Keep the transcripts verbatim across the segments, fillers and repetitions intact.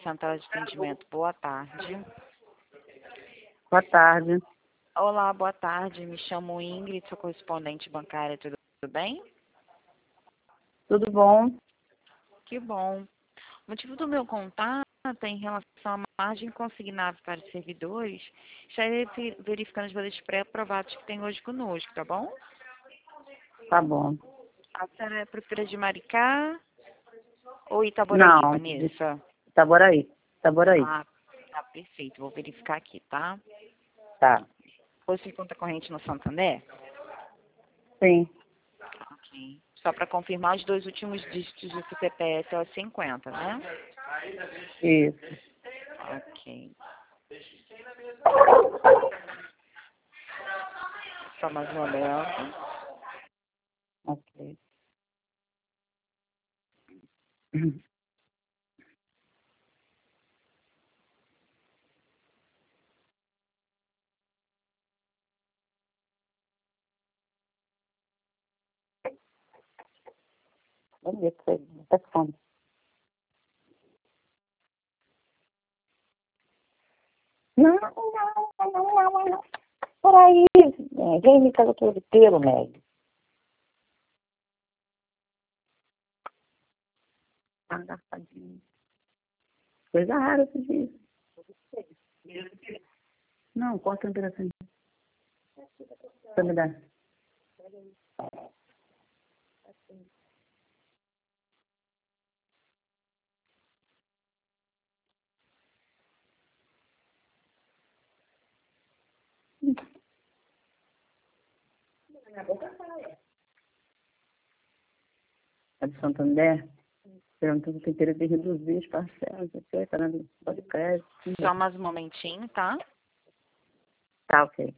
Central de Atendimento. Boa tarde. Boa tarde. Olá, boa tarde. Me chamo Ingrid, sou correspondente bancária. Tudo bem? Tudo bom? Que bom. O motivo do meu contato é em relação à margem consignada para os servidores. Já irei verificando os valores pré-aprovados que tem hoje conosco, tá bom? Tá bom. A senhora é prefeita de Maricá ou Itaboraí, Não, de Vanessa? Itaboraí. Itaboraí. Ah, tá perfeito. Vou verificar aqui, tá? Tá. Você conta corrente no Santander? Sim. Ok. Só para confirmar, os dois últimos dígitos do C P F é o cinquenta, né? Isso. Ok. Só mais um momento. Ok. Vamos ver se você tá com fome. Não, não, não, não, não, não. Peraí, Meg. Vem me fazer aquele pelo, Meg. Tá engraçadinho. Coisa rara esse dia. Não, corta um pedacinho. Pra me dar. A de Santander, perguntando se queria de reduzir as parcelas, etc. Tá dando de crédito. Só mais um momentinho, tá? Tá, ok.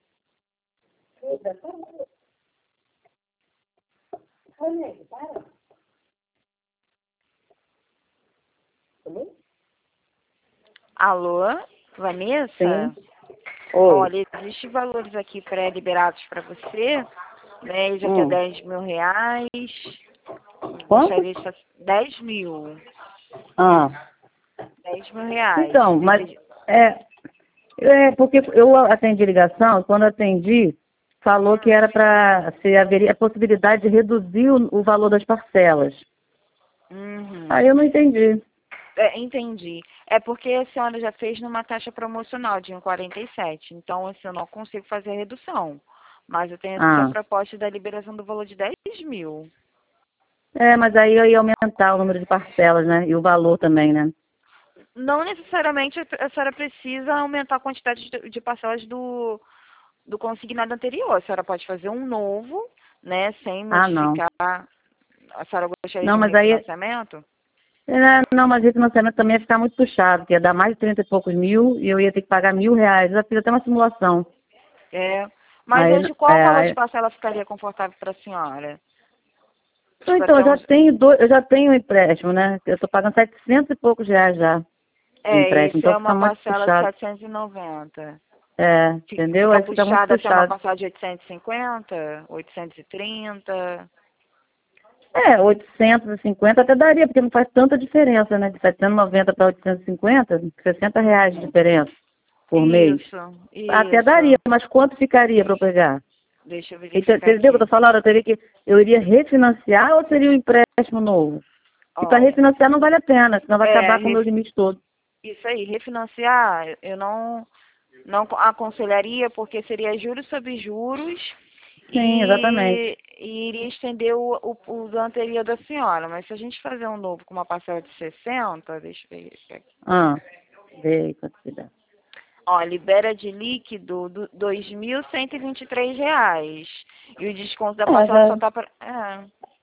Alô, Vanessa? Sim. Oi. Olha, existem valores aqui pré-liberados para você, né? Já que é Hum. dez mil reais. Quanto? Gostaria de fazer dez mil. Ah. dez mil reais. Então, mas Deseja- é, é porque eu atendi ligação, quando atendi, falou que era para se haveria a possibilidade de reduzir o, o valor das parcelas. Uhum. Aí eu não entendi. É, entendi. É porque a senhora já fez numa taxa promocional de um quarenta e sete. Então, assim, eu não consigo fazer a redução. Mas eu tenho essa Ah. proposta da liberação do valor de dez mil. É, mas aí eu ia aumentar o número de parcelas, né? E o valor também, né? Não necessariamente a senhora precisa aumentar a quantidade de, de parcelas do, do consignado anterior. A senhora pode fazer um novo, né? Sem Ah, não. modificar. A senhora gostaria de Não, um mas aí. refinanciamento? É, não, mas esse financiamento também ia ficar muito puxado, porque ia dar mais de trinta e poucos mil e eu ia ter que pagar mil reais. Eu já fiz até uma simulação. É. Mas Aí, hoje qual é, valor de aí, parcela ficaria confortável para a senhora? Então, Tipo, então, eu até já uns. tenho dois, eu já tenho um empréstimo, né? Eu estou pagando setecentos e poucos reais já de É, empréstimo, isso então é fica uma muito parcela de puxado. setecentos e noventa. É, Fi- entendeu? Fica Aí fica muito puxada até uma puxado. parcela de oitocentos e cinquenta, oitocentos e trinta. É, oitocentos e cinquenta até daria, porque não faz tanta diferença, né? De setecentos e noventa para oitocentos e cinquenta, sessenta reais de diferença por mês. Isso, Até daria, isso. mas quanto ficaria para eu pegar? Deixa eu Então, verificar entendeu o que eu aqui. tô falando? Eu teria que, eu iria refinanciar ou seria um empréstimo novo? E para Olha, refinanciar não vale a pena, senão vai é, acabar com o meu ref- limite todo. isso aí, refinanciar, eu não, não aconselharia, porque seria juros sobre juros Sim, exatamente. e, e iria estender o, o, o do anterior da senhora. Mas se a gente fazer um novo com uma parcela de sessenta, deixa eu ver aqui. Ah, vê aí quanto que dá. Ó, libera de líquido do dois mil cento e vinte e três reais. E o desconto da É, parcela só já. tá para... É,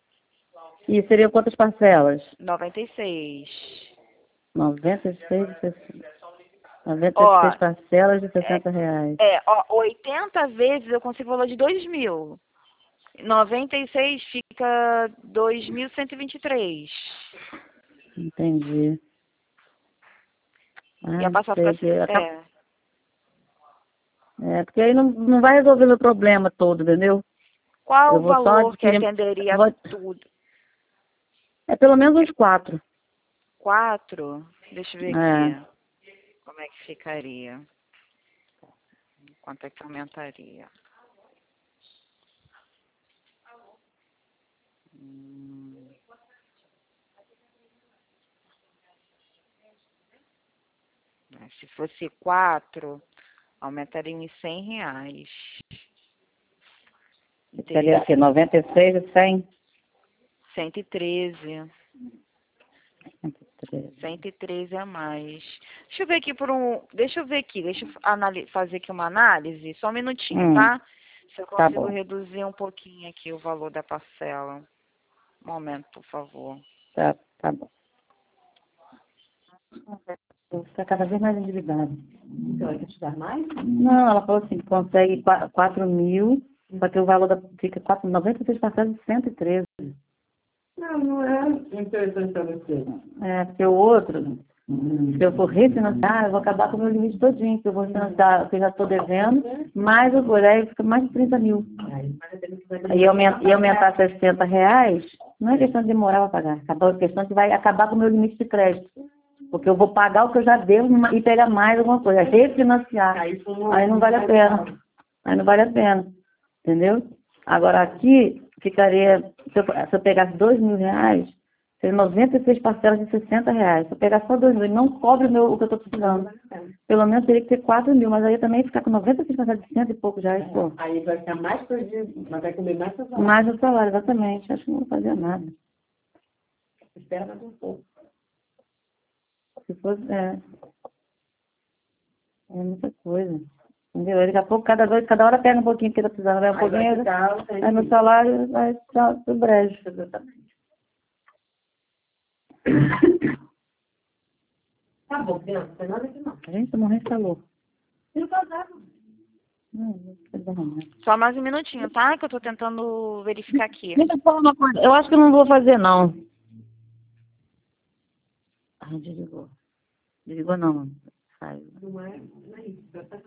E seriam quantas parcelas? noventa e seis. noventa e seis, de sessenta. noventa e Ó, seis parcelas de é, sessenta reais. é, ó, oitenta vezes eu consigo o valor de dois mil. noventa e seis fica dois mil cento e vinte e três. Entendi. E Ah, a não parcela fica... sei. Que acaba- É. É, porque aí não, não vai resolver meu problema todo, entendeu? Qual Eu o vou só valor que adquirir. atenderia Vou, tudo? é pelo menos uns quatro. Quatro? Deixa eu ver É. aqui. Como é que ficaria? Quanto é que aumentaria? Hum. Se fosse quatro, aumentaria uns cem reais. Seria o quê? noventa e seis e cem? cento e treze. cento e treze. cento e treze a mais. Deixa eu ver aqui por um. Deixa eu ver aqui, deixa eu anali- fazer aqui uma análise, só um minutinho, Hum, tá? Se eu tá consigo bom. reduzir um pouquinho aqui o valor da parcela. Um momento, por favor. Tá, tá bom. Vou ficar cada vez mais endividada. Então, ela quer te dar mais? Não, ela falou assim, que consegue qua- quatro mil, só que o valor da, fica quatro- noventa e seis parcelas de cento e treze. Não, não é interessante para você. É, porque o outro, se eu for refinanciar, eu vou acabar com o meu limite todinho, que eu vou financiar o que eu já estou devendo, mais o aí fica mais de trinta mil. E aumenta, e aumentar sessenta reais, não é questão de demorar para pagar, acaba- é questão que vai acabar com o meu limite de crédito. Porque eu vou pagar o que eu já devo e pegar mais alguma coisa, refinanciar. Aí não vale a pena. Aí não vale a pena. Entendeu? Agora aqui ficaria, se eu, se eu pegasse dois mil reais, seria noventa e seis parcelas de sessenta reais. Se eu pegar só dois mil e não cobre o, meu, o que eu estou precisando, pelo menos teria que ter quatro mil, mas aí eu também ia ficar com noventa e seis parcelas de cento e poucos reais, pô. Aí vai ficar mais perdido, mas vai comer mais seu salário. Mais o salário, exatamente. Acho que não vou fazer nada. Espera mais um pouco. Se fosse, é, é muita coisa. Entendeu? Daqui a pouco, cada, vez, cada hora pega um pouquinho que tá precisando, vai um Aí pouquinho, vai aí, ficar, aí no salário vai para o brejo. Exatamente. Tá bom, criança, não tem nada aqui não. A gente tá morrendo de calor. Tira o casaco. Não, não precisa arrumar. Só mais um minutinho, tá? Que eu tô tentando verificar aqui. Deixa eu falar uma coisa. Eu acho que eu não vou fazer, não. Ah, desligou. Desligou não. Saiu. Não é, não é isso.